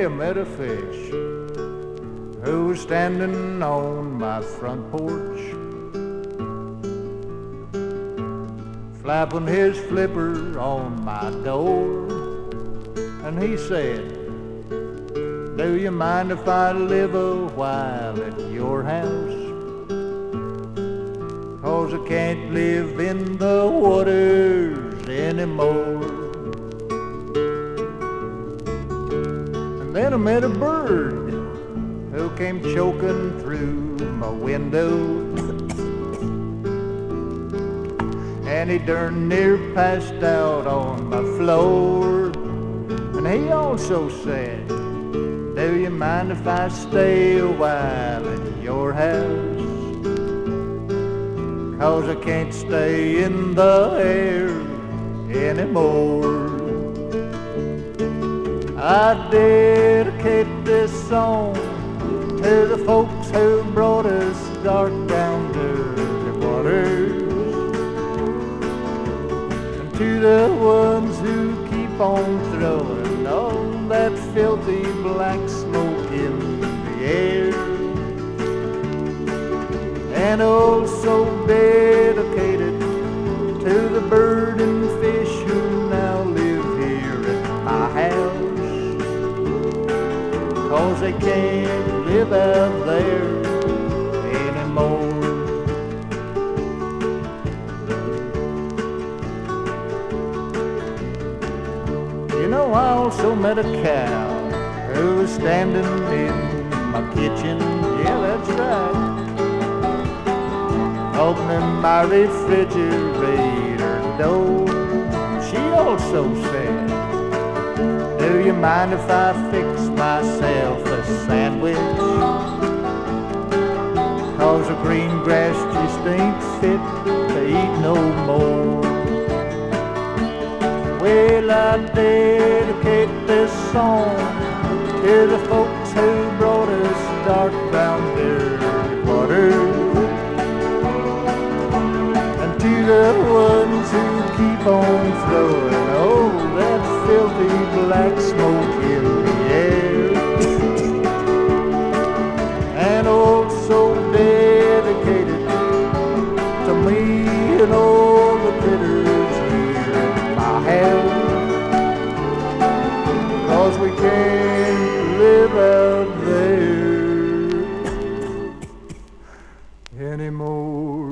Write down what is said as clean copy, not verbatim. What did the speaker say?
I met a fish who was standing on my front porch, flapping his flipper on my door. And he said, do you mind if I live a while at your house? 'Cause I can't live in the waters anymore. And then I met a bird who came choking through my window, and he darn near passed out on my floor. And he also said, do you mind if I stay a while at your house? 'Cause I can't stay in the air anymore. I dedicate this song to the folks who brought us dark down dirty waters, and to the ones who keep on throwing all that filthy black smoke in the air. And also dedicated to the bird and fish who now live here at my house, 'cause they can't live out there anymore. You know, I also met a cow who was standing in my kitchen. Yeah, that's right. Opening my refrigerator door. She also said, do you mind if I fix myself a sandwich? 'Cause the green grass just ain't fit to eat no more. Well, I dedicate this song to the folks who brought us dark brown dirty waters, to the ones who keep on throwing all that filthy black smoke in the air. And also dedicated to me and all the critters here at my house, 'cause we can't live out there anymore.